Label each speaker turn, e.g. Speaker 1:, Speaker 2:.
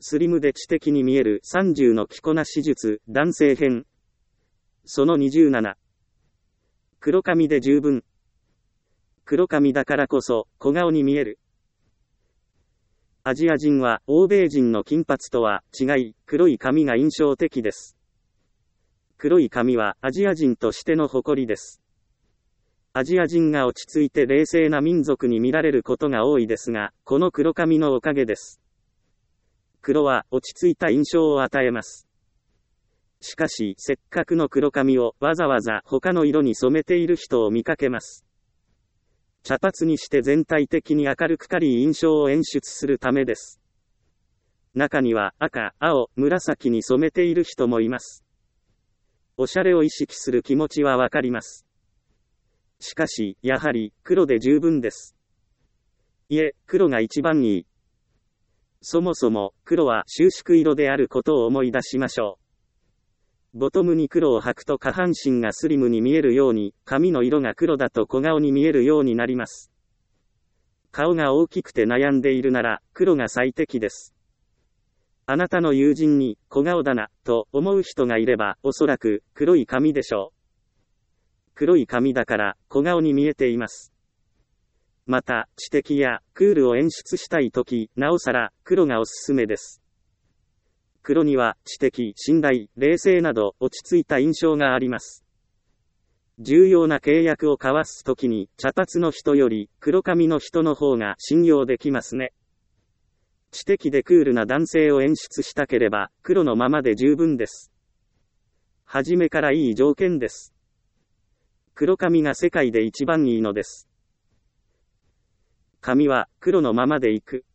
Speaker 1: スリムで知的に見える30の着こなし術、男性編。その27。黒髪で十分。黒髪だからこそ、小顔に見える。アジア人は、欧米人の金髪とは違い、黒い髪が印象的です。黒い髪は、アジア人としての誇りです。アジア人が落ち着いて冷静な民族に見られることが多いですが、この黒髪のおかげです。黒は落ち着いた印象を与えます。しかし、せっかくの黒髪をわざわざ他の色に染めている人を見かけます。茶髪にして全体的に明るく軽い印象を演出するためです。中には赤、青、紫に染めている人もいます。おしゃれを意識する気持ちはわかります。しかし、やはり、黒で十分です。いえ、黒が一番いい。そもそも、黒は収縮色であることを思い出しましょう。ボトムに黒を履くと下半身がスリムに見えるように、髪の色が黒だと小顔に見えるようになります。顔が大きくて悩んでいるなら、黒が最適です。あなたの友人に、小顔だな、と思う人がいれば、おそらく、黒い髪でしょう。黒い髪だから、小顔に見えています。また、知的や、クールを演出したいとき、なおさら、黒がおすすめです。黒には、知的、信頼、冷静など、落ち着いた印象があります。重要な契約を交わすときに、茶髪の人より、黒髪の人の方が信用できますね。知的でクールな男性を演出したければ、黒のままで十分です。はじめからいい条件です。黒髪が世界で一番いいのです。髪は黒のままでいく。